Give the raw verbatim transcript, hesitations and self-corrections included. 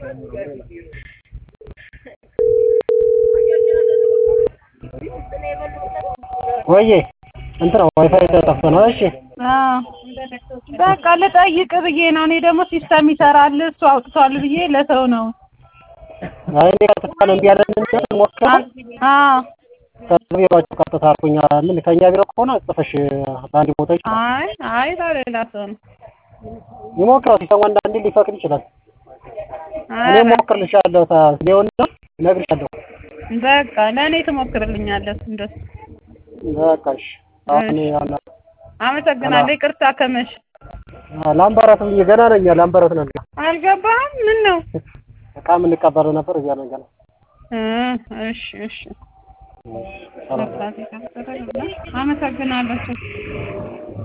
ወይዬ እንትን ዋይፋይ ተጠፍቶ ነው። እሺ አዎ በቃ ልጠይቅ ብዬ ነው። እኔ ደግሞ ሲስተም ይሰራል እሱ አውጥቷል ብዬ ለሰው ነው። አይ እኔ ቀጥታ ነው እንዲህ ያለን እንትን ሞክረው። አዎ ከቢሮአችሁ ቀጥታ አልኩኝ። ምን ከእኛ ቢሮ ከሆነ ጽፈሽ በአንድ ቦታ ይችላል። አይ አይ ለሌላ ሰው ነው። ይሞክረው ሲስተም አንዳንዴ ሊፈቅድ ይችላል። እኔ ሞክርልሻለሁ ታዲያውና እነግርሻለሁ። በቃ ለእኔ ትሞክርልኛለህ እንደሱ። በቃ እሺ አሁን ያና አመሰግናለሁ። ይቅርታ ከመሽ ላምበረት ብዬ ገና ነኝ። ላምበረት ነኝ። አልገባህም? ምን ነው እቃ የምንቀበለው ነበር እዚያ ነው ገና። እሺ እሺ አመሰግናለሁ።